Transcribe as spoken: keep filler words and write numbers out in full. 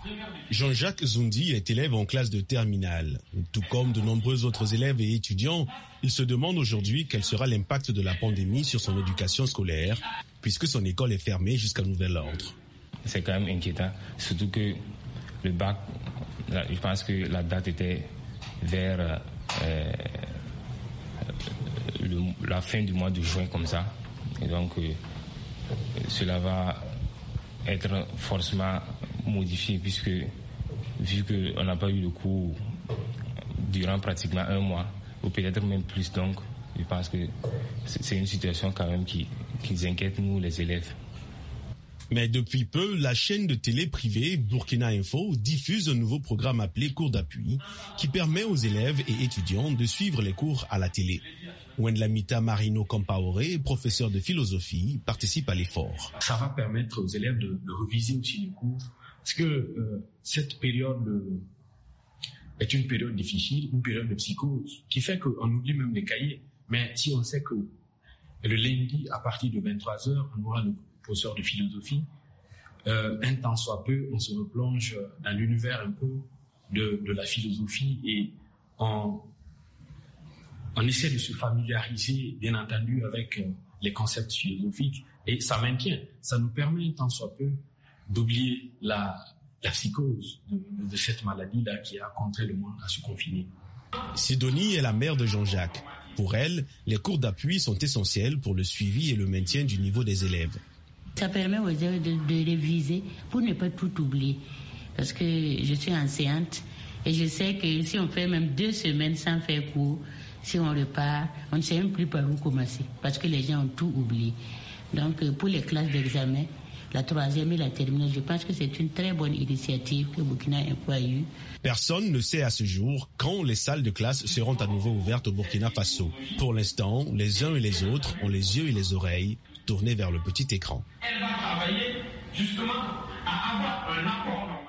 Jean-Jacques Zoundi est élève en classe de terminale. Tout comme de nombreux autres élèves et étudiants, il se demande aujourd'hui quel sera l'impact de la pandémie sur son éducation scolaire, puisque son école est fermée jusqu'à nouvel ordre. C'est quand même inquiétant, surtout que le bac, je pense que la date était vers euh, le, la fin du mois de juin comme ça. Et donc, euh, cela va être forcément modifié puisque, vu qu'on n'a pas eu le cours durant pratiquement un mois, ou peut-être même plus, donc je pense que c'est une situation quand même qui, qui nous inquiète, nous, les élèves. Mais depuis peu, la chaîne de télé privée Burkina Info diffuse un nouveau programme appelé Cours d'appui qui permet aux élèves et étudiants de suivre les cours à la télé. Wendlamita Marino Compaoré, professeur de philosophie, participe à l'effort. Ça va permettre aux élèves de, de réviser aussi les cours parce que euh, cette période euh, est une période difficile, une période de psychose qui fait qu'on oublie même les cahiers. Mais si on sait que le lundi, à partir de vingt-trois heures, on aura le professeur de philosophie, euh, un temps soit peu, on se replonge dans l'univers un peu de, de la philosophie et on, on essaie de se familiariser, bien entendu, avec euh, les concepts philosophiques et ça maintient, ça nous permet un temps soit peu d'oublier la, la psychose de, de cette maladie-là qui a contraint le monde à se confiner. Sidonie est la mère de Jean-Jacques. Pour elle, les cours d'appui sont essentiels pour le suivi et le maintien du niveau des élèves. Ça permet aux élèves de, de réviser pour ne pas tout oublier. Parce que je suis enseignante et je sais que si on fait même deux semaines sans faire cours, si on repart, on ne sait même plus par où commencer parce que les gens ont tout oublié. Donc pour les classes d'examen, la troisième et la terminale, je pense que c'est une très bonne initiative que Burkina Info a eue. Personne ne sait à ce jour quand les salles de classe seront à nouveau ouvertes au Burkina Faso. Pour l'instant, les uns et les autres ont les yeux et les oreilles tournés vers le petit écran. Elle va travailler justement à avoir un accord.